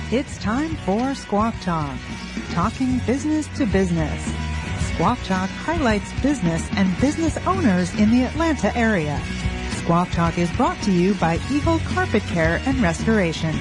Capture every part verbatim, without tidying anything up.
It's time for Squawk Talk, talking business to business. Squawk Talk highlights business and business owners in the Atlanta area. Squawk Talk is brought to you by Eagle Carpet Care and Restoration.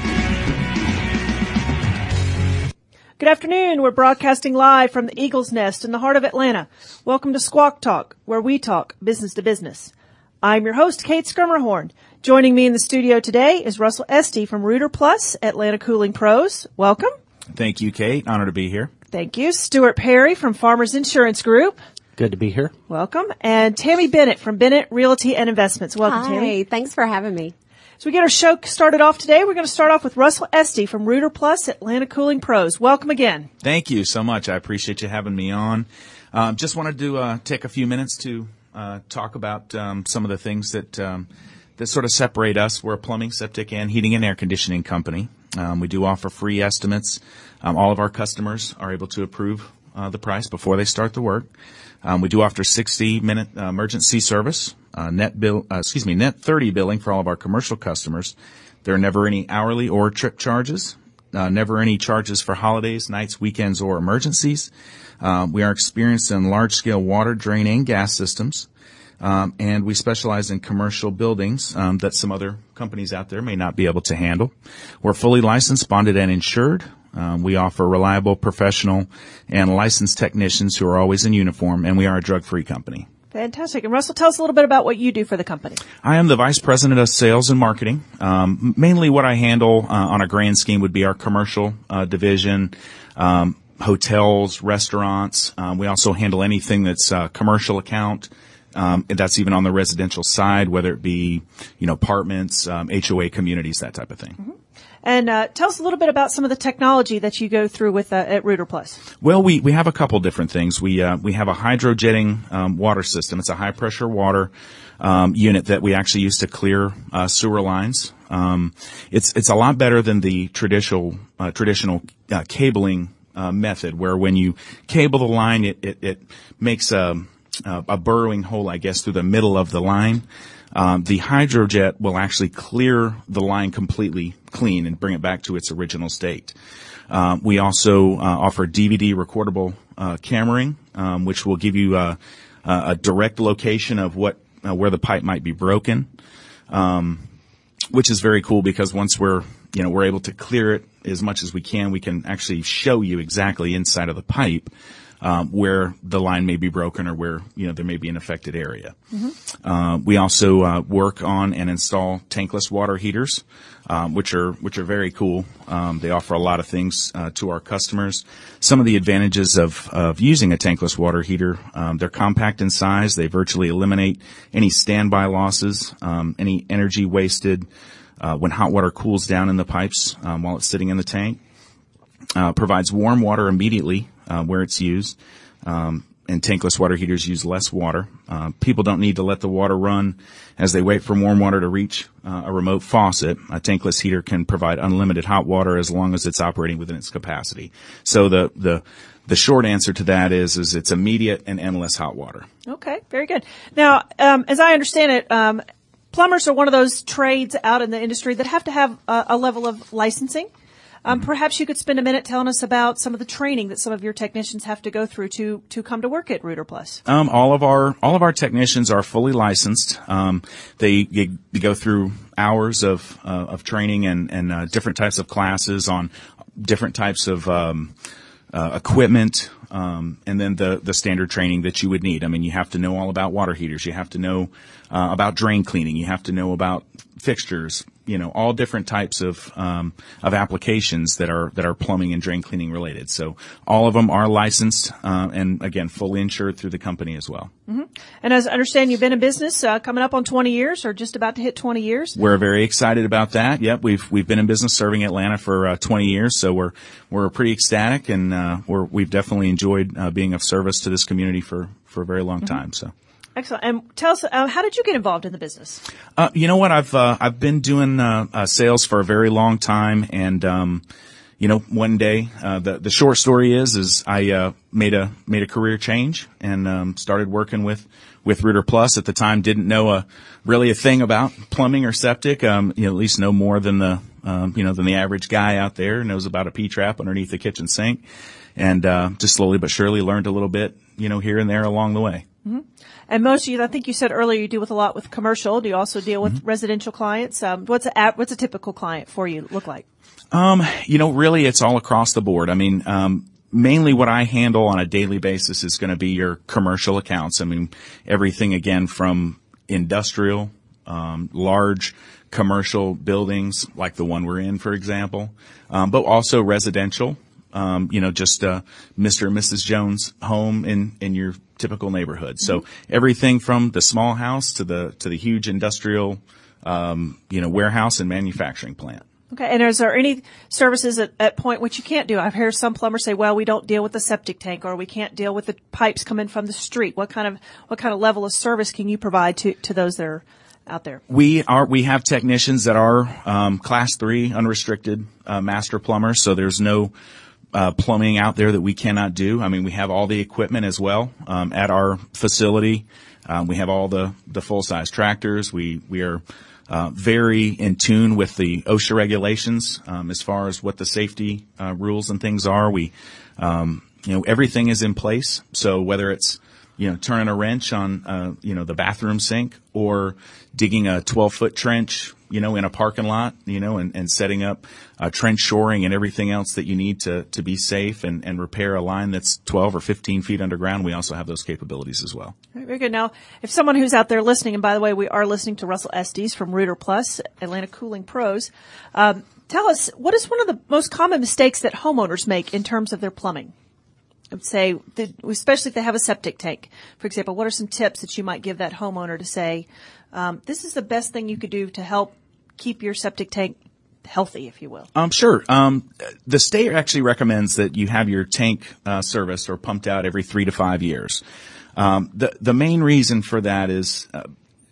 Good afternoon. We're broadcasting live from the Eagle's Nest in the heart of Atlanta. Welcome to Squawk Talk, where we talk business to business. I'm your host, Kate Skirmerhorn. Joining me in the studio today is Russell Esty from Rooter Plus, Atlanta Cooling Pros. Welcome. Thank you, Kate. Honor to be here. Thank you. Stuart Perry from Farmers Insurance Group. Good to be here. Welcome. And Tammy Bennett from Bennett Realty and Investments. Welcome, Hi. Tammy. Thanks for having me. So we get our show started off today. We're going to start off with Russell Esty from Rooter Plus, Atlanta Cooling Pros. Welcome again. Thank you so much. I appreciate you having me on. Um, just wanted to uh, take a few minutes to uh, talk about um, some of the things that um, that sort of separate us. We're a plumbing, septic, and heating and air conditioning company. Um, we do offer free estimates. Um, all of our customers are able to approve uh, the price before they start the work. Um, we do offer sixty minute uh, emergency service, uh, net bill, uh, excuse me, net thirty billing for all of our commercial customers. There are never any hourly or trip charges, uh, never any charges for holidays, nights, weekends, or emergencies. Um, we are experienced in large scale water, drain, and gas systems. Um, and we specialize in commercial buildings um, that some other companies out there may not be able to handle. We're fully licensed, bonded, and insured. Um, we offer reliable, professional, and licensed technicians who are always in uniform, and we are a drug-free company. Fantastic. And Russell, tell us a little bit about what you do for the company. I am the Vice President of Sales and Marketing. Um, mainly what I handle uh, on a grand scheme would be our commercial uh, division, um, hotels, restaurants. Um, we also handle anything that's uh, commercial account. Um, and that's even on the residential side, whether it be, you know, apartments, um, H O A communities, that type of thing. Mm-hmm. And uh, tell us a little bit about some of the technology that you go through with uh, at Rooter Plus. Well, we we have a couple different things. We uh, we have a hydrojetting um, water system. It's a high pressure water um, unit that we actually use to clear uh, sewer lines. Um, it's it's a lot better than the traditional uh, traditional uh, cabling uh, method, where when you cable the line, it it, it makes a Uh, a burrowing hole, I guess, through the middle of the line. Um, the hydrojet will actually clear the line completely clean and bring it back to its original state. Um, we also uh, offer D V D recordable uh, cameraing, um, which will give you uh, a direct location of what uh, where the pipe might be broken, um, which is very cool because once we're you know we're able to clear it as much as we can, we can actually show you exactly inside of the pipe Um, where the line may be broken or where, you know, there may be an affected area. Mm-hmm. Uh, we also, uh, work on and install tankless water heaters, um, which are, which are very cool. Um, they offer a lot of things, uh, to our customers. Some of the advantages of, of using a tankless water heater, um, they're compact in size. They virtually eliminate any standby losses, um, any energy wasted, uh, when hot water cools down in the pipes, um, while it's sitting in the tank. Uh, provides warm water immediately, uh, where it's used. Um, and tankless water heaters use less water. Uh, people don't need to let the water run as they wait for warm water to reach uh, a remote faucet. A tankless heater can provide unlimited hot water as long as it's operating within its capacity. So the, the, the short answer to that is, is it's immediate and endless hot water. Okay. Very good. Now, um, as I understand it, um, plumbers are one of those trades out in the industry that have to have a, a level of licensing. Um, perhaps you could spend a minute telling us about some of the training that some of your technicians have to go through to, to come to work at Rooter Plus. Um, all of our, all of our technicians are fully licensed. Um, they, they go through hours of, uh, of training and, and, uh, different types of classes on different types of, um, uh, equipment, um, and then the, the standard training that you would need. I mean, you have to know all about water heaters. You have to know, uh, about drain cleaning. You have to know about fixtures, you know, all different types of, um, of applications that are, that are plumbing and drain cleaning related. So all of them are licensed, uh, and again, fully insured through the company as well. Mm-hmm. And as I understand, you've been in business, uh, coming up on twenty years or just about to hit twenty years. We're very excited about that. Yep. We've, we've been in business serving Atlanta for, uh, twenty years. So we're, we're pretty ecstatic and, uh, we're, we've definitely enjoyed, uh, being of service to this community for, for a very long mm-hmm. time. So. Excellent. And tell us, uh, how did you get involved in the business? Uh, you know what? I've, uh, I've been doing, uh, uh, sales for a very long time. And, um, you know, one day, uh, the, the short story is, is I, uh, made a, made a career change and, um, started working with, with Rooter Plus at the time didn't know a really a thing about plumbing or septic. Um, you know, at least know more than the um, you know than the average guy out there knows about a P-trap underneath the kitchen sink, and uh, just slowly but surely learned a little bit, you know, here and there along the way. Mm-hmm. And most of you, I think you said earlier, you deal with a lot with commercial. Do you also deal with mm-hmm. residential clients? Um, what's a what's a typical client for you look like? Um, you know, really, it's all across the board. I mean, um, mainly what I handle on a daily basis is going to be your commercial accounts. I mean, everything again from industrial, um, large commercial buildings like the one we're in, for example, um, but also residential. Um, you know, just uh, Mister and Missus Jones' home in in your typical neighborhood. So mm-hmm. everything from the small house to the to the huge industrial, um, you know, warehouse and manufacturing plant. Okay. And is there any services at, at point which you can't do? I've heard some plumbers say, well, we don't deal with the septic tank, or we can't deal with the pipes coming from the street. What kind of, what kind of level of service can you provide to, to those that are out there? We are, we have technicians that are, um, class three unrestricted, uh, master plumbers. So there's no, uh, plumbing out there that we cannot do. I mean, we have all the equipment as well, um, at our facility. Um, we have all the, the full size tractors. We, we are, Uh, very in tune with the OSHA regulations, um, as far as what the safety, uh, rules and things are. We, um, you know, everything is in place. So whether it's, you know, turning a wrench on, uh, you know, the bathroom sink, or digging a twelve foot trench, you know, in a parking lot, you know, and, and setting up, uh, trench shoring and everything else that you need to, to be safe and, and repair a line that's twelve or fifteen feet underground, we also have those capabilities as well. Very good. Now, if someone who's out there listening, and by the way, we are listening to Russell Estes from Rooter Plus, Atlanta Cooling Pros, um, tell us, what is one of the most common mistakes that homeowners make in terms of their plumbing? I would say, especially if they have a septic tank, for example, what are some tips that you might give that homeowner to say, um, this is the best thing you could do to help keep your septic tank healthy, if you will? Um, sure. Um, the state actually recommends that you have your tank uh, serviced or pumped out every three to five years. Um, the the main reason for that is uh,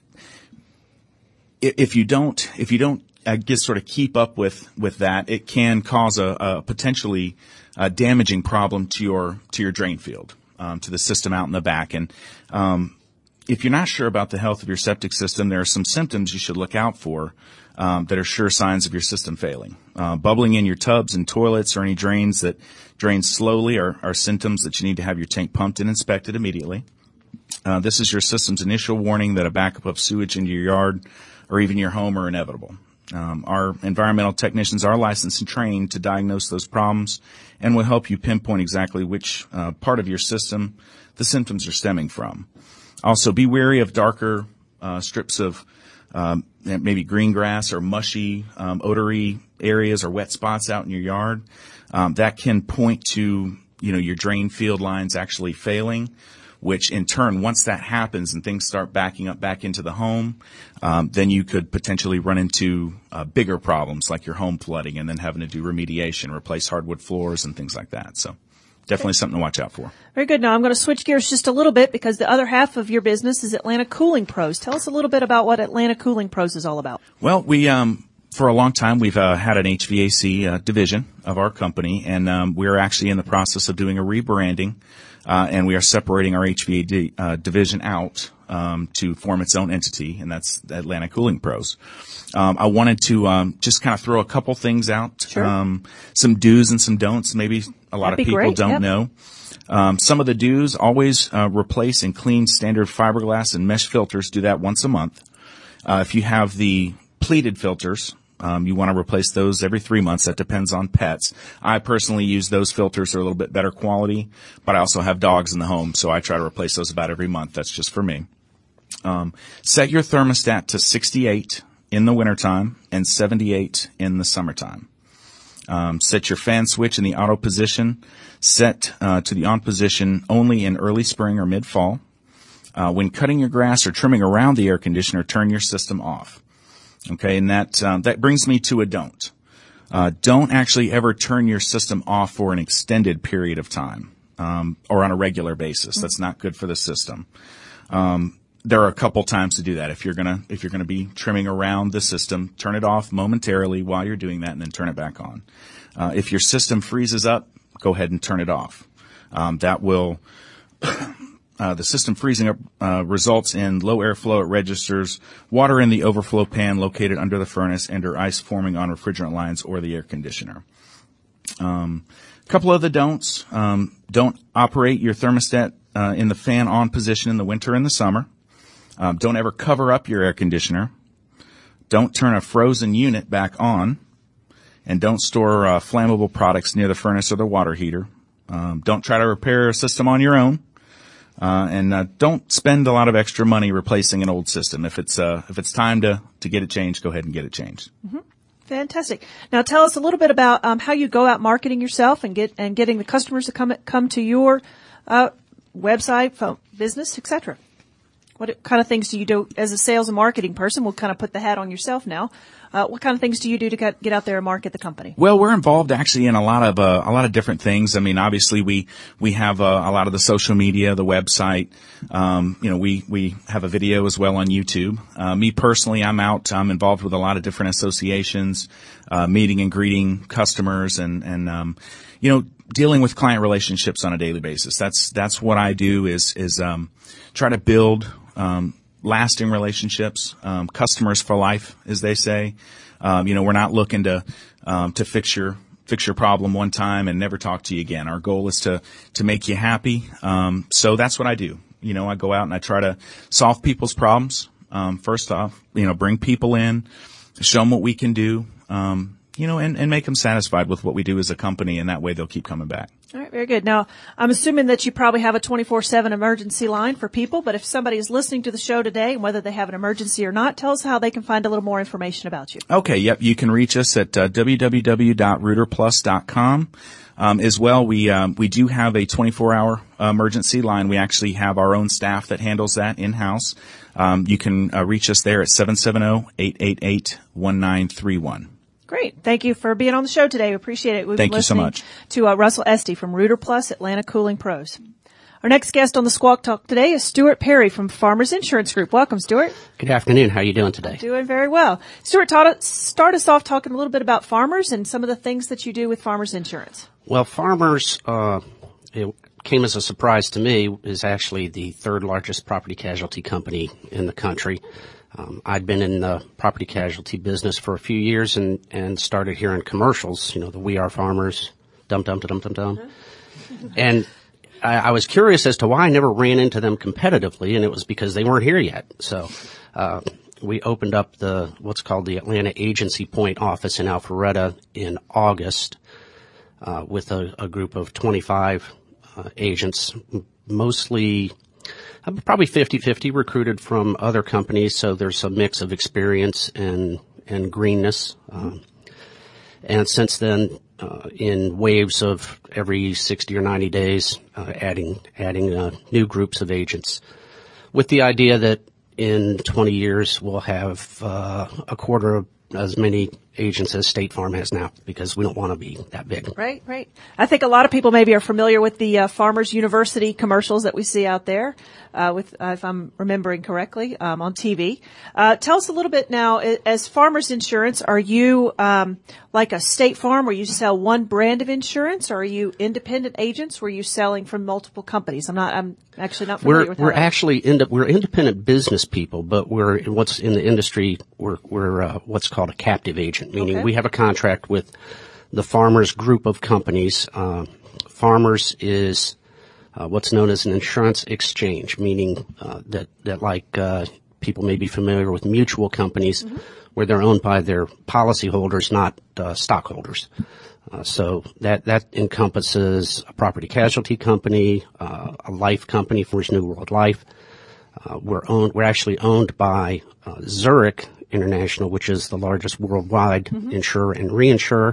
if you don't if you don't uh, get sort of keep up with with that, it can cause a, a potentially uh, damaging problem to your to your drain field, um, to the system out in the back. And um, if you're not sure about the health of your septic system, there are some symptoms you should look out for um, that are sure signs of your system failing. Uh, bubbling in your tubs and toilets, or any drains that drain slowly, are, are symptoms that you need to have your tank pumped and inspected immediately. Uh, this is your system's initial warning that a backup of sewage into your yard or even your home are inevitable. Um, our environmental technicians are licensed and trained to diagnose those problems, and will help you pinpoint exactly which uh, part of your system the symptoms are stemming from. Also, be wary of darker uh, strips of um, maybe green grass or mushy, um, odory areas or wet spots out in your yard. Um, that can point to, you know, your drain field lines actually failing, which in turn, once that happens and things start backing up back into the home, um, then you could potentially run into uh, bigger problems like your home flooding, and then having to do remediation, replace hardwood floors and things like that. So definitely something to watch out for. Very good. Now I'm going to switch gears just a little bit, because the other half of your business is Atlanta Cooling Pros. Tell us a little bit about what Atlanta Cooling Pros is all about. Well, we, um, for a long time, we've uh, had an H V A C uh, division of our company, and um, we're actually in the process of doing a rebranding, uh, and we are separating our H V A C uh, division out um, to form its own entity, and that's Atlanta Cooling Pros. Um, I wanted to um, just kind of throw a couple things out, sure. um, some do's and some don'ts. Maybe a lot That'd of people great. don't yep. know. Um, some of the do's: always uh, replace and clean standard fiberglass and mesh filters. Do that once a month. Uh, if you have the pleated filters, um, you want to replace those every three months. That depends on pets. I personally use those filters. They're a little bit better quality, but I also have dogs in the home, so I try to replace those about every month. That's just for me. Um, set your thermostat to sixty-eight in the wintertime and seventy-eight in the summertime. Um, set your fan switch in the auto position. Set uh, to the on position only in early spring or mid-fall. Uh, when cutting your grass or trimming around the air conditioner, turn your system off. Okay, and that um, that brings me to a don't. Uh, don't actually ever turn your system off for an extended period of time, um, or on a regular basis. Mm-hmm. That's not good for the system. Um, there are a couple times to do that. If you're gonna if you're gonna be trimming around the system, turn it off momentarily while you're doing that, and then turn it back on. Uh, if your system freezes up, go ahead and turn it off. Um, that will Uh, the system freezing up uh, results in low airflow. It registers water in the overflow pan located under the furnace and or ice forming on refrigerant lines or the air conditioner. Um, a couple of the don'ts. Um, don't operate your thermostat uh, in the fan on position in the winter and the summer. Um, don't ever cover up your air conditioner. Don't turn a frozen unit back on. And don't store uh, flammable products near the furnace or the water heater. Um, don't try to repair a system on your own. Uh, and uh, don't spend a lot of extra money replacing an old system. If it's uh, if it's time to, to get it changed, go ahead and get it changed. Mm-hmm. Fantastic. Now tell us a little bit about um, how you go out marketing yourself and get and getting the customers to come come to your uh, website, phone, business, et cetera. What kind of things do you do as a sales and marketing person? We'll kind of put the hat on yourself now. Uh, what kind of things do you do to get, get out there and market the company? Well, we're involved actually in a lot of uh, a lot of different things. I mean, obviously we we have uh, a lot of the social media, the website. Um, you know, we we have a video as well on YouTube. Uh, me personally, I'm out. I'm involved with a lot of different associations, uh, meeting and greeting customers, and and um, you know, dealing with client relationships on a daily basis. That's that's what I do. Is is um, try to build Um, lasting relationships, um, customers for life, as they say. Um, you know, we're not looking to um, to fix your fix your problem one time and never talk to you again. Our goal is to to make you happy. Um, so that's what I do. You know, I go out and I try to solve people's problems. Um, first off, you know, bring people in, show them what we can do. Um, you know, and, and make them satisfied with what we do as a company, and that way they'll keep coming back. All right, very good. Now, I'm assuming that you probably have a twenty-four seven emergency line for people, but if somebody is listening to the show today, and whether they have an emergency or not, tell us how they can find a little more information about you. Okay, yep, you can reach us at uh, w w w dot rooter plus dot com. Um, as well, we um, we do have a twenty-four hour uh, emergency line. We actually have our own staff that handles that in-house. Um, you can uh, reach us there at seven seven zero, eight eight eight, one nine three one. Great. Thank you for being on the show today. We appreciate it. We've Thank been you so listening much. to uh, Russell Esty from Rooter Plus, Atlanta Cooling Pros. Our next guest on the Squawk Talk today is Stuart Perry from Farmers Insurance Group. Welcome, Stuart. Good afternoon. How are you doing today? Doing very well. Stuart, taught us, start us off talking a little bit about Farmers and some of the things that you do with Farmers Insurance. Well, Farmers, uh, it came as a surprise to me, is actually the third largest property casualty company in the country. Um, I'd been in the property casualty business for a few years and, and started hearing commercials, you know, the We Are Farmers, dum dum dum dum dum. And I, I was curious as to why I never ran into them competitively, and it was because they weren't here yet. So, uh, we opened up the, what's called the Atlanta Agency Point office in Alpharetta in August, uh, with a, a group of twenty-five, uh, agents, mostly, probably fifty-fifty recruited from other companies, so there's a mix of experience and and greenness. Um, and since then, uh, in waves of every sixty or ninety days, uh, adding adding uh, new groups of agents, with the idea that in twenty years we'll have uh, a quarter of as many agents as State Farm has now, because we don't want to be that big. Right, right. I think a lot of people maybe are familiar with the uh, Farmers University commercials that we see out there, uh, with, uh, if I'm remembering correctly, um, on T V. Uh, tell us a little bit now, as Farmers Insurance, are you um, like a State Farm where you sell one brand of insurance, or are you independent agents where you're selling from multiple companies? I'm not, I'm actually not familiar we're, with We're that. actually, ind- we're independent business people, but we're, what's in the industry, we're, we're uh, what's called a captive agent, meaning Okay. we have a contract with the Farmers group of companies. Uh, Farmers is uh, what's known as an insurance exchange, meaning uh, that, that like uh, people may be familiar with mutual companies, mm-hmm. where they're owned by their policyholders, not uh, stockholders. Uh, so that that encompasses a property casualty company, uh, a life company, Farmers New World Life. Uh, we're owned. We're actually owned by uh, Zurich International, which is the largest worldwide mm-hmm. insurer and reinsurer.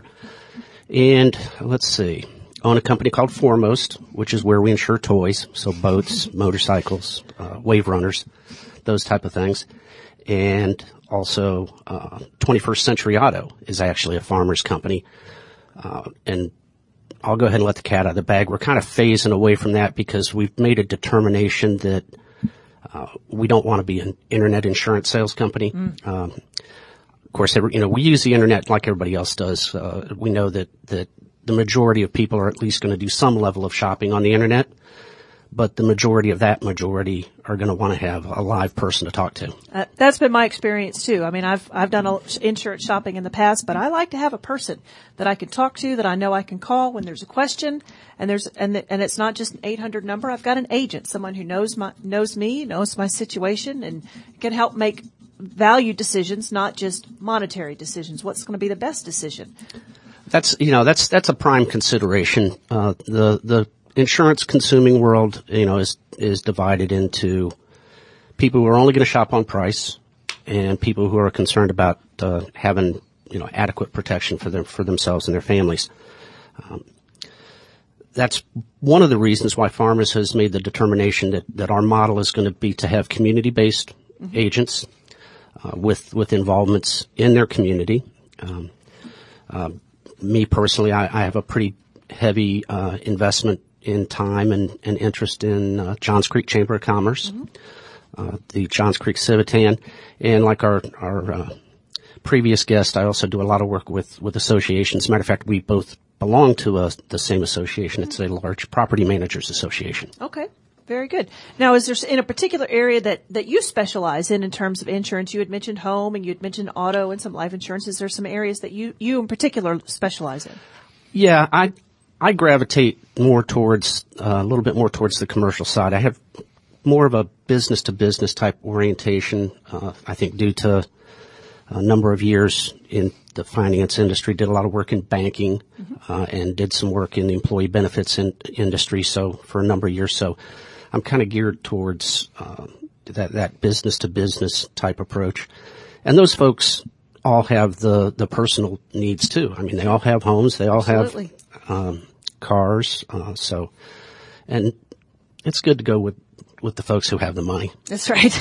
And let's see, own a company called Foremost, which is where we insure toys, so boats, motorcycles, uh, wave runners, those type of things. And also, uh, twenty-first Century Auto is actually a Farmers company. Uh, and I'll go ahead and let the cat out of the bag. We're kind of phasing away from that because we've made a determination that Uh, we don't want to be an internet insurance sales company. Mm. Um, of course, every, you know, we use the internet like everybody else does. Uh, we know that, that the majority of people are at least going to do some level of shopping on the internet. but the majority of that majority are going to want to have a live person to talk to. Uh, that's been my experience too. I mean, I've I've done a, insurance shopping in the past, but I like to have a person that I can talk to, that I know I can call when there's a question, and there's and the, and it's not just an eight hundred number. I've got an agent, someone who knows my knows me, knows my situation, and can help make value decisions, not just monetary decisions. What's going to be the best decision? That's you know that's that's a prime consideration. Uh, the the insurance consuming world, you know, is is divided into people who are only going to shop on price and people who are concerned about uh, having, you know, adequate protection for them for themselves and their families. Um, that's one of the reasons why Farmers has made the determination that, that our model is going to be to have community-based mm-hmm. agents uh, with with involvements in their community. Um, uh, me personally, I, I have a pretty heavy uh, investment in time and, and interest in uh, Johns Creek Chamber of Commerce, mm-hmm. uh, the Johns Creek Civitan, and like our our uh, previous guest, I also do a lot of work with with associations. As a matter of fact, we both belong to a, the same association. Mm-hmm. It's a large property managers association. Okay, very good. Now, is there in a particular area that that you specialize in in terms of insurance? You had mentioned home, and you had mentioned auto, and some life insurance. Is there some areas that you you in particular specialize in? Yeah, I. I gravitate more towards, uh, a little bit more towards the commercial side. I have more of a business-to-business type orientation, uh, I think due to a number of years in the finance industry, did a lot of work in banking, mm-hmm. uh, and did some work in the employee benefits in, industry, so for a number of years. So I'm kind of geared towards, uh, that, that business-to-business type approach. And those folks all have the, the personal needs too. I mean, they all have homes, they all Absolutely. have, um, cars, uh, so, and it's good to go with, with the folks who have the money. That's right.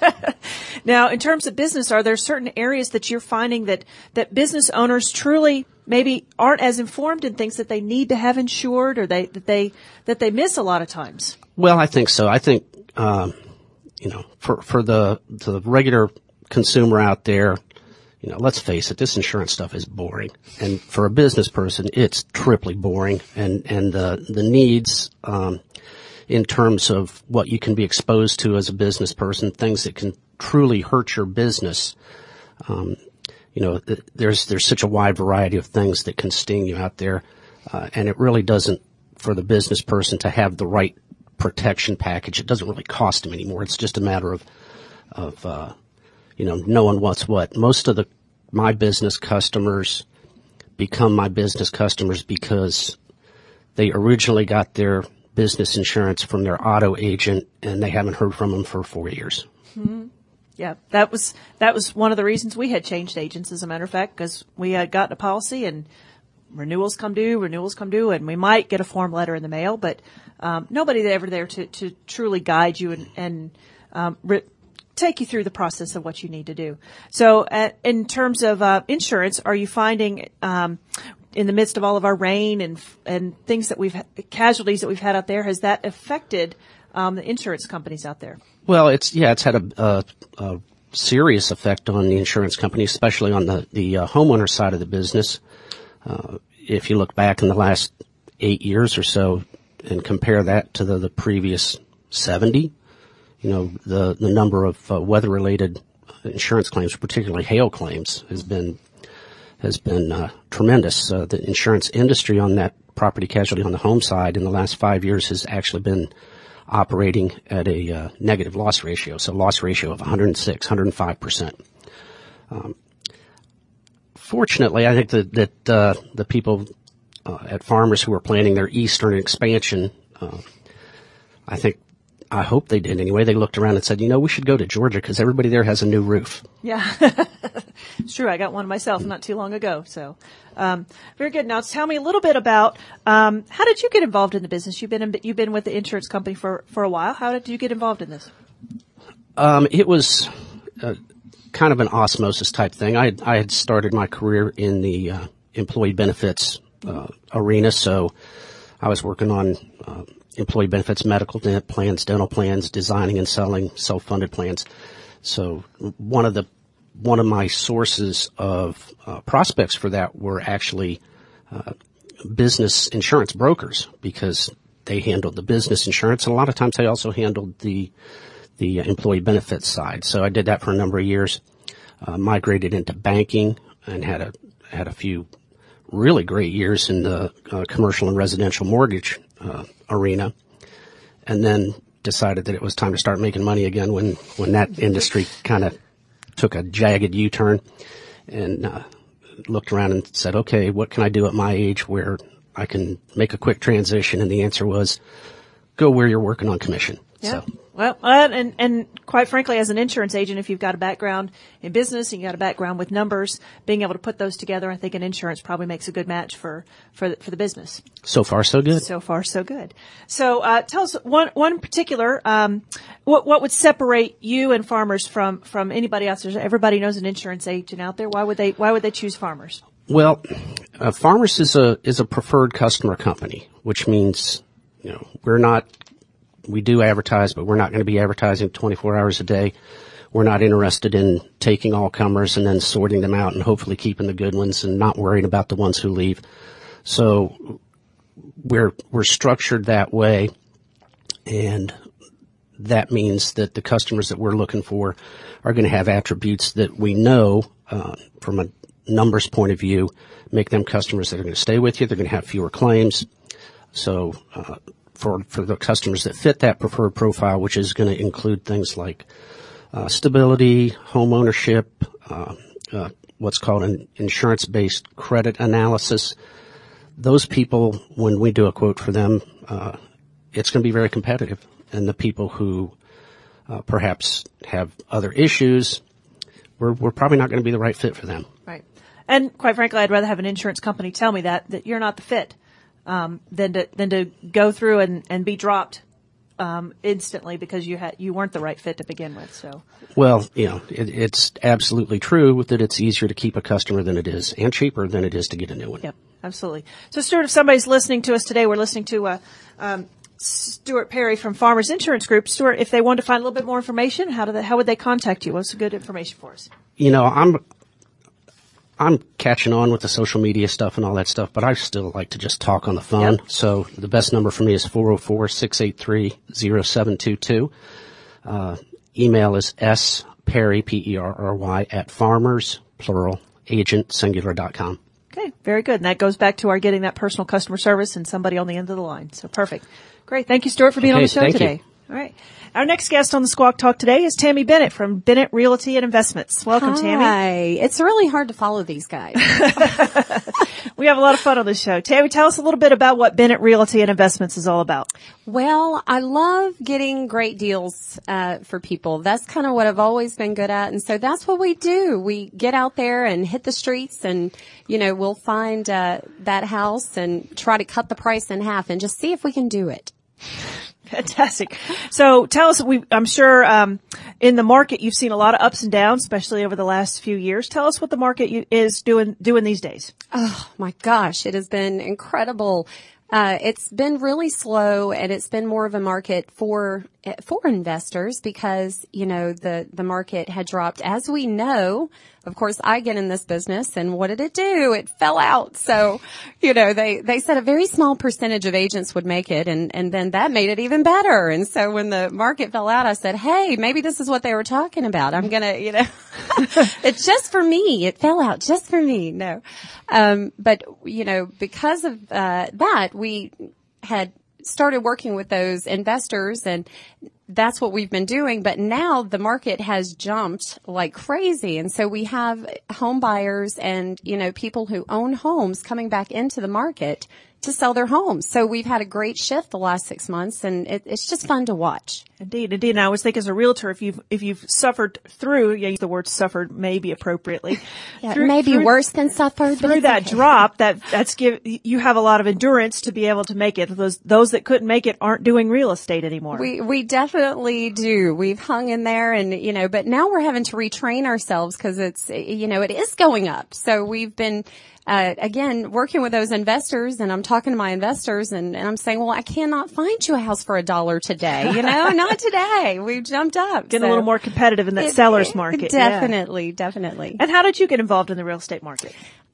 Now, in terms of business, are there certain areas that you're finding that, that business owners truly maybe aren't as informed in things that they need to have insured, or they, that they, that they miss a lot of times? Well, I think so. I think, um, you know, for, for the, the regular consumer out there, you know, let's face it, this insurance stuff is boring. And for a business person, it's triply boring. And, and the, the needs, um, in terms of what you can be exposed to as a business person, things that can truly hurt your business. Um, you know, th- there's, there's such a wide variety of things that can sting you out there. Uh, and it really doesn't, for the business person to have the right protection package, it doesn't really cost them anymore. It's just a matter of, of, uh, you know, knowing what's what. Most of the, my business customers become my business customers because they originally got their business insurance from their auto agent and they haven't heard from them for four years. Mm-hmm. Yeah, that was, that was one of the reasons we had changed agents, as a matter of fact, because we had gotten a policy and renewals come due, renewals come due, and we might get a form letter in the mail, but, um, nobody ever there to, to truly guide you and, and, um, re- take you through the process of what you need to do. So uh, in terms of uh, insurance, are you finding um, in the midst of all of our rain and and things that we've casualties that we've had out there, has that affected um, the insurance companies out there? Well, it's yeah, it's had a, a, a serious effect on the insurance companies, especially on the the uh, homeowner side of the business. Uh, if you look back in the last eight years or so and compare that to the, the previous seventy. You know, the, the number of uh, weather-related insurance claims, particularly hail claims, has been, has been, uh, tremendous. Uh, the insurance industry on that property casualty on the home side in the last five years has actually been operating at a, uh, negative loss ratio. So loss ratio of one hundred six, one hundred five percent. Um, fortunately, I think that, that, uh, the people, uh, at Farmers who are planning their eastern expansion, uh, I think, I hope they did anyway. They looked around and said, you know, we should go to Georgia because everybody there has a new roof. Yeah, it's true. I got one myself not too long ago. So, um, very good. Now tell me a little bit about, um, how did you get involved in the business? You've been, in, you've been with the insurance company for, for a while. How did you get involved in this? Um, it was, uh, kind of an osmosis type thing. I had, I had started my career in the, uh, employee benefits, uh, arena. So I was working on, uh, employee benefits, medical plans, dental plans, designing and selling self-funded plans. So one of the, one of my sources of uh, prospects for that were actually uh, business insurance brokers, because they handled the business insurance, and a lot of times they also handled the the employee benefits side. So I did that for a number of years. Uh, migrated into banking and had a had a few really great years in the uh, commercial and residential mortgage uh, arena, and then decided that it was time to start making money again when when that industry kind of took a jagged U-turn, and uh, looked around and said, okay, what can I do at my age where I can make a quick transition? And the answer was, go where you're working on commission. Yeah. So. Well, uh, and, and quite frankly, as an insurance agent, if you've got a background in business and you've got a background with numbers, being able to put those together, I think an insurance probably makes a good match for, for the, for the business. So far, so good. So far, so good. So, uh, tell us one, one particular, um, what, what would separate you and Farmers from, from anybody else? There's, everybody knows an insurance agent out there. Why would they, why would they choose Farmers? Well, uh, Farmers is a, is a preferred customer company, which means, you know, we're not, we do advertise, but we're not going to be advertising twenty-four hours a day. We're not interested in taking all comers and then sorting them out and hopefully keeping the good ones and not worrying about the ones who leave. So we're, we're structured that way. And that means that the customers that we're looking for are going to have attributes that we know, uh, from a numbers point of view, make them customers that are going to stay with you. They're going to have fewer claims. So, uh, for, for the customers that fit that preferred profile, which is going to include things like, uh, stability, home ownership, uh, uh, what's called an insurance-based credit analysis. Those people, when we do a quote for them, uh, it's going to be very competitive. And the people who, uh, perhaps have other issues, we're, we're probably not going to be the right fit for them. Right. And quite frankly, I'd rather have an insurance company tell me that, that you're not the fit. Um, than to, than to go through and, and be dropped, um, instantly because you had, you weren't the right fit to begin with. So. Well, you know, it, it's absolutely true that it's easier to keep a customer than it is, and cheaper than it is to get a new one. Yep, absolutely. So Stuart, if somebody's listening to us today, we're listening to, uh, um, Stuart Perry from Farmers Insurance Group. Stuart, if they want to find a little bit more information, how do they, how would they contact you? What's good information for us? You know, I'm, I'm catching on with the social media stuff and all that stuff, but I still like to just talk on the phone. Yep. So the best number for me is four oh four, six eight three, oh seven two two. Uh, email is sperry, P E R R Y, at farmers, plural, agent, singular dot com. Okay, very good. And that goes back to our getting that personal customer service and somebody on the end of the line. So perfect. Great. Thank you, Stuart, for being okay, on the show thank today. You. All right. Our next guest on the Squawk Talk today is Tammy Bennett from Bennett Realty and Investments. Welcome, Hi. Tammy. Hi. It's really hard to follow these guys. We have a lot of fun on this show. Tammy, tell us a little bit about what Bennett Realty and Investments is all about. Well, I love getting great deals uh for people. That's kind of what I've always been good at. And so that's what we do. We get out there and hit the streets and, you know, we'll find uh that house and try to cut the price in half and just see if we can do it. Fantastic. So tell us, we, I'm sure, um, in the market, you've seen a lot of ups and downs, especially over the last few years. Tell us what the market you, is doing, doing these days. Oh my gosh. It has been incredible. Uh, it's been really slow and it's been more of a market for, for investors because, you know, the, the market had dropped. As we know, of course, I get in this business and what did it do? It fell out. So, you know, they, they said a very small percentage of agents would make it and, and then that made it even better. And so when the market fell out, I said, hey, maybe this is what they were talking about. I'm going to, you know, it's just for me. It fell out just for me. No. Um, but, you know, because of, uh, that, we had started working with those investors and that's what we've been doing. But now the market has jumped like crazy. And so we have home buyers and, you know, people who own homes coming back into the market to sell their homes. So we've had a great shift the last six months and it, it's just fun to watch. Indeed, indeed. And I always think as a realtor, if you've, if you've suffered through, yeah, the word suffered maybe appropriately. Yeah, through, maybe through, worse than suffered. Through but that okay. drop, that, that's give, you have a lot of endurance to be able to make it. Those, those that couldn't make it aren't doing real estate anymore. We, we definitely do. We've hung in there and, you know, but now we're having to retrain ourselves because it's, you know, it is going up. So we've been, Uh, again, working with those investors and I'm talking to my investors and, and I'm saying, well, I cannot find you a house for a dollar today. You know, not today. We've jumped up. Getting so. a little more competitive in that It- seller's market. Definitely, Yeah. definitely. And how did you get involved in the real estate market?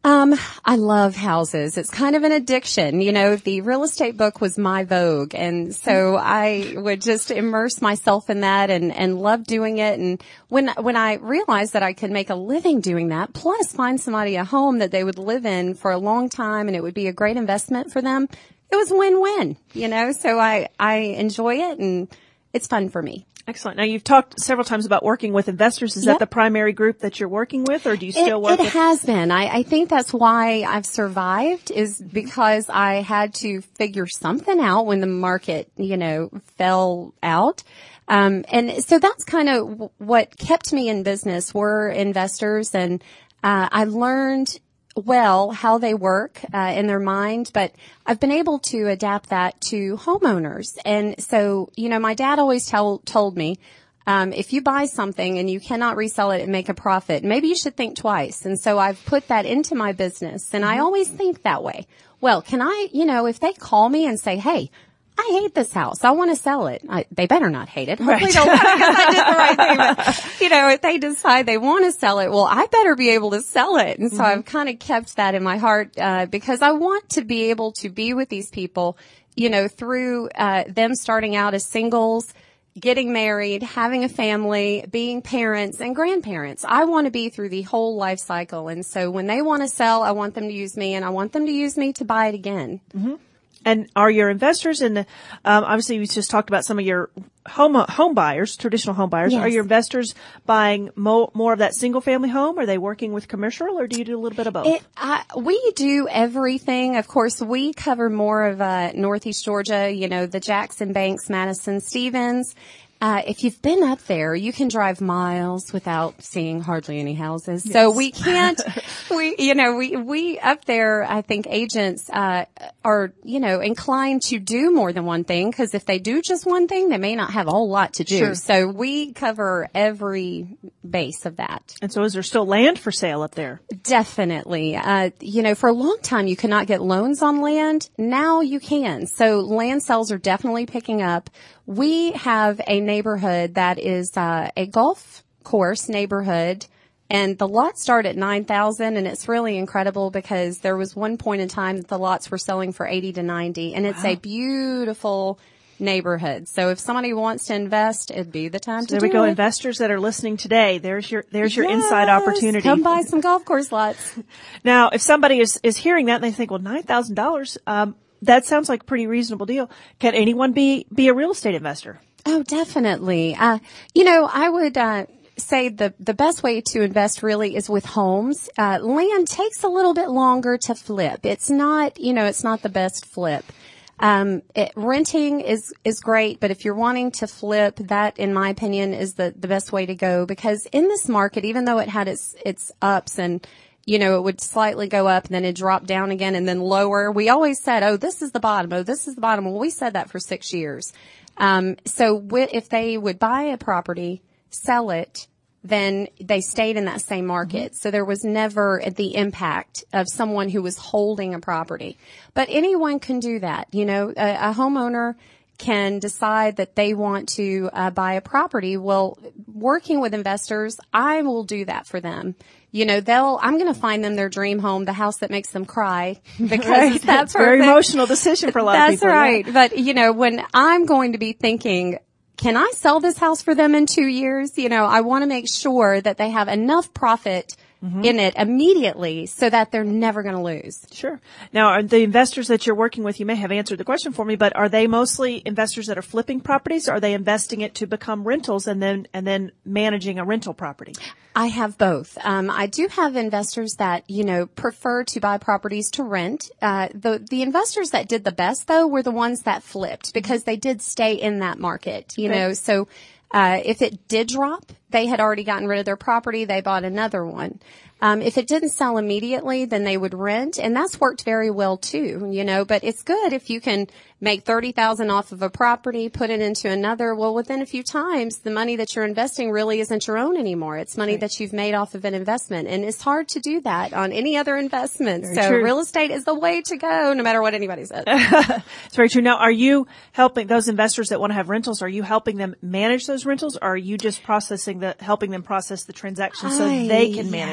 Um, I love houses. It's kind of an addiction. You know, the real estate book was my vogue. And so I would just immerse myself in that and, and love doing it. And when, when I realized that I could make a living doing that, plus find somebody a home that they would live in for a long time and it would be a great investment for them, it was win-win, you know, so I, I enjoy it and it's fun for me. Excellent. Now, you've talked several times about working with investors. Is Yep. that the primary group that you're working with, or do you still it, work it with? It has been. I, I think that's why I've survived, is because I had to figure something out when the market, you know, fell out. Um, and so that's kind of what kept me in business were investors. And uh, I learned well how they work uh, in their mind, but I've been able to adapt that to homeowners. And so, you know, my dad always tell, told me, um, if you buy something and you cannot resell it and make a profit, maybe you should think twice. And so I've put that into my business, and I always think that way. Well, can I, you know, if they call me and say, hey, I hate this house, I want to sell it. I, they better not hate it. Hopefully Right. they'll want it because I did the right thing. But, you know, if they decide they want to sell it, well, I better be able to sell it. And so mm-hmm. I've kind of kept that in my heart, uh, because I want to be able to be with these people, you know, through, uh, them starting out as singles, getting married, having a family, being parents and grandparents. I want to be through the whole life cycle. And so when they want to sell, I want them to use me, and I want them to use me to buy it again. Mm-hmm. And are your investors in the, um, obviously we just talked about some of your home, home buyers, traditional home buyers. Yes. Are your investors buying mo- more of that single family home? Are they working with commercial, or do you do a little bit of both? It, I, we do everything. Of course, we cover more of, uh, Northeast Georgia, you know, the Jackson, Banks, Madison, Stevens. Uh, if you've been up there, you can drive miles without seeing hardly any houses. Yes. So we can't, we, you know, we, we up there, I think agents, uh, are, you know, inclined to do more than one thing, because if they do just one thing, they may not have a whole lot to do. Sure. So we cover every base of that. And so is there still land for sale up there? Definitely. Uh, you know, for a long time you could not get loans on land. Now you can. So land sales are definitely picking up. We have a neighborhood that is uh, a golf course neighborhood, and the lots start at nine thousand, and it's really incredible because there was one point in time that the lots were selling for eighty to ninety, and it's wow. a beautiful neighborhood. So if somebody wants to invest, it'd be the time so to there do we go. it. Investors that are listening today, there's your there's your yes, inside opportunity. Come buy some golf course lots. Now, if somebody is is hearing that and they think, well, nine thousand dollars, um, that sounds like a pretty reasonable deal. Can anyone be be a real estate investor? Oh, definitely. Uh, you know, I would uh say the the best way to invest really is with homes. Uh, land takes a little bit longer to flip. It's not, you know, it's not the best flip. Um, it, renting is, is great, but if you're wanting to flip, that, in my opinion, is the, the best way to go, because in this market, even though it had its, its ups and, you know, it would slightly go up and then it dropped down again and then lower, we always said, oh, this is the bottom. Oh, this is the bottom. Well, we said that for six years. Um, so w- if they would buy a property, sell it, then they stayed in that same market. Mm-hmm. So there was never the impact of someone who was holding a property. But anyone can do that. You know, a, a homeowner can decide that they want to uh, buy a property. Well, working with investors, I will do that for them. You know, they'll, I'm going to find them their dream home, the house that makes them cry, because right. it's that That's a very emotional decision for a lot That's of people. That's right. Yeah. But, you know, when I'm going to be thinking, can I sell this house for them in two years? You know, I want to make sure that they have enough profit mm-hmm. in it immediately so that they're never going to lose. Sure. Now, are the investors that you're working with, you may have answered the question for me, but are they mostly investors that are flipping properties, or are they investing it to become rentals and then, and then managing a rental property? I have both. Um, I do have investors that, you know, prefer to buy properties to rent. Uh, the, the investors that did the best, though, were the ones that flipped, because they did stay in that market, you okay. know, so, uh, if it did drop, they had already gotten rid of their property. They bought another one. Um, if it didn't sell immediately, then they would rent, and that's worked very well too, you know, but it's good if you can make thirty thousand off of a property, put it into another. Well, within a few times, the money that you're investing really isn't your own anymore. It's money right. that you've made off of an investment, and it's hard to do that on any other investment. Very so true. Real estate is the way to go, no matter what anybody says. It's very true. Now, are you helping those investors that want to have rentals? Are you helping them manage those rentals, or are you just processing the, helping them process the transaction so I, they can manage yeah. the rentals?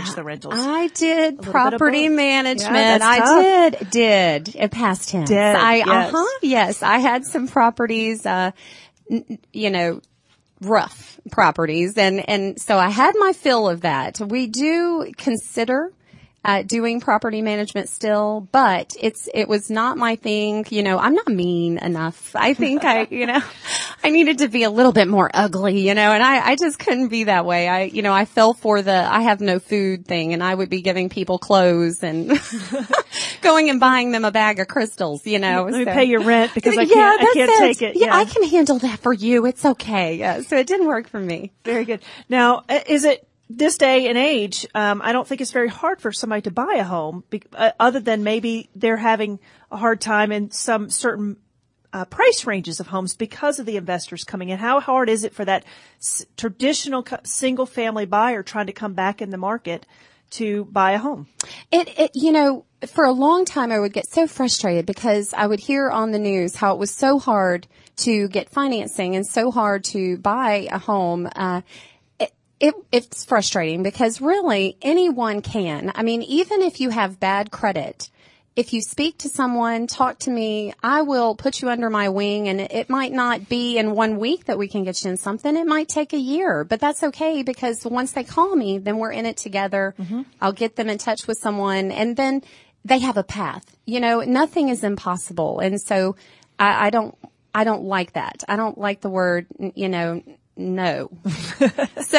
handles. I did property management. Yeah, that's I tough. did, did, in past tense. Did, I, yes. uh-huh, yes. I had some properties, uh, n- you know, rough properties. And, and so I had my fill of that. We do consider Uh, doing property management still, but it's, it was not my thing. You know, I'm not mean enough. I think I, you know, I needed to be a little bit more ugly, you know, and I, I just couldn't be that way. I, you know, I fell for the, I have no food thing, and I would be giving people clothes and going and buying them a bag of crystals, you know. Let me so. pay your rent because I Yeah, can't, I that's can't it. take it. Yeah, Yeah. I can handle that for you. It's okay. Yeah, so it didn't work for me. Very good. Now, uh, is it this day and age? Um, I don't think it's very hard for somebody to buy a home, be, uh, other than maybe they're having a hard time in some certain uh, price ranges of homes because of the investors coming in. How hard is it for that s- traditional co- single family buyer trying to come back in the market to buy a home? It, it, you know, for a long time I would get so frustrated because I would hear on the news how it was so hard to get financing and so hard to buy a home. Uh, It, it's frustrating because really anyone can. I mean, even if you have bad credit, if you speak to someone, talk to me, I will put you under my wing, and it, it might not be in one week that we can get you in something. It might take a year, but that's okay because once they call me, then we're in it together. Mm-hmm. I'll get them in touch with someone, and then they have a path. You know, nothing is impossible. And so I, I don't, I don't like that. I don't like the word, you know, no. so,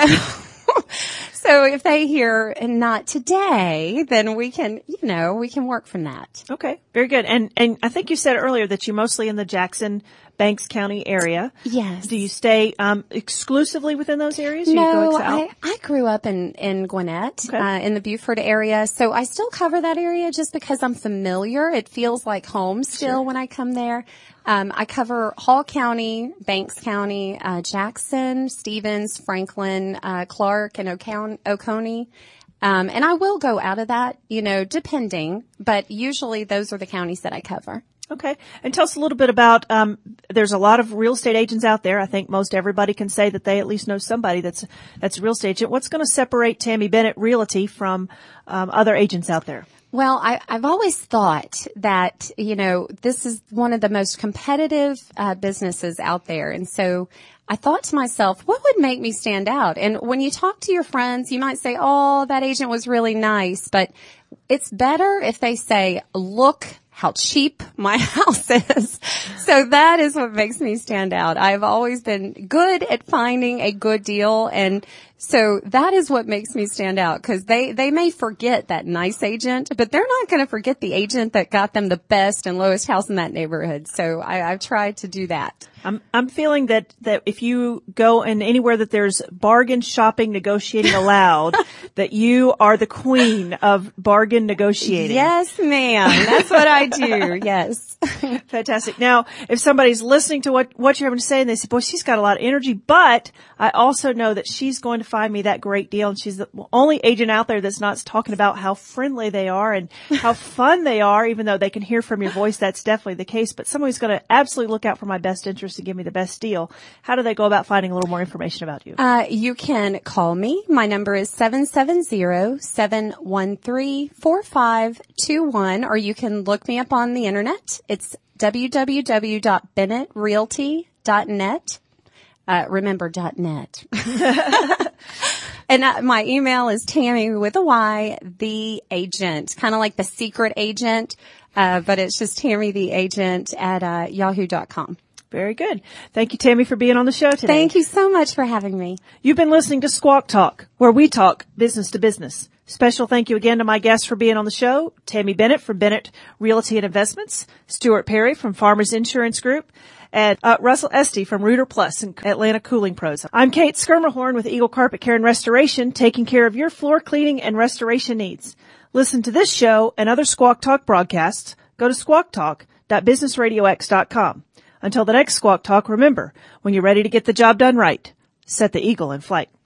so if they hear not today, then we can, you know, we can work from that. Okay. Very good. And, and I think you said earlier that you're mostly in the Jackson, Banks County area. Yes. Do you stay, um, exclusively within those areas? Or you No, go out? I, I grew up in, in Gwinnett, Okay. uh, in the Beaufort area. So I still cover that area just because I'm familiar. It feels like home still Sure. when I come there. Um, I cover Hall County, Banks County, uh, Jackson, Stevens, Franklin, uh, Clark, and Ocon- Oconee. Um, and I will go out of that, you know, depending, but usually those are the counties that I cover. Okay. And tell us a little bit about, um, there's a lot of real estate agents out there. I think most everybody can say that they at least know somebody that's, that's a real estate agent. What's going to separate Tammy Bennett Realty from, um, other agents out there? Well, I, I've always thought that, you know, this is one of the most competitive uh, businesses out there. And so I thought to myself, what would make me stand out? And when you talk to your friends, you might say, oh, that agent was really nice. But it's better if they say, look how cheap my house is. So that is what makes me stand out. I've always been good at finding a good deal. And so that is what makes me stand out, because they, they may forget that nice agent, but they're not going to forget the agent that got them the best and lowest house in that neighborhood. So I, I've tried to do that. I'm, I'm feeling that, that if you go in anywhere that there's bargain shopping, negotiating allowed, that you are the queen of bargain negotiating. Yes, ma'am. That's what I do. Yes. Fantastic. Now, if somebody's listening to what, what you're having to say and they say, boy, she's got a lot of energy, but I also know that she's going to find me that great deal. And she's the only agent out there that's not talking about how friendly they are and how fun they are, even though they can hear from your voice. That's definitely the case. But somebody's going to absolutely look out for my best interest to give me the best deal. How do they go about finding a little more information about you? Uh, you can call me. My number is seven seven zero, seven one three, four five two one, or you can look me up on the internet. It's w w w dot bennett realty dot net. Uh, remember .net. And uh, my email is Tammy with a Y, the agent, kind of like the secret agent, uh, but it's just Tammy the agent at uh, yahoo dot com. Very good. Thank you, Tammy, for being on the show today. Thank you so much for having me. You've been listening to Squawk Talk, where we talk business to business. Special thank you again to my guests for being on the show, Tammy Bennett from Bennett Realty and Investments, Stuart Perry from Farmers Insurance Group, and uh, Russell Esty from Rooter Plus and Atlanta Cooling Pros. I'm Kate Skirmerhorn with Eagle Carpet Care and Restoration, taking care of your floor cleaning and restoration needs. Listen to this show and other Squawk Talk broadcasts. Go to squawk talk dot business radio x dot com. Until the next Squawk Talk, remember, when you're ready to get the job done right, set the eagle in flight.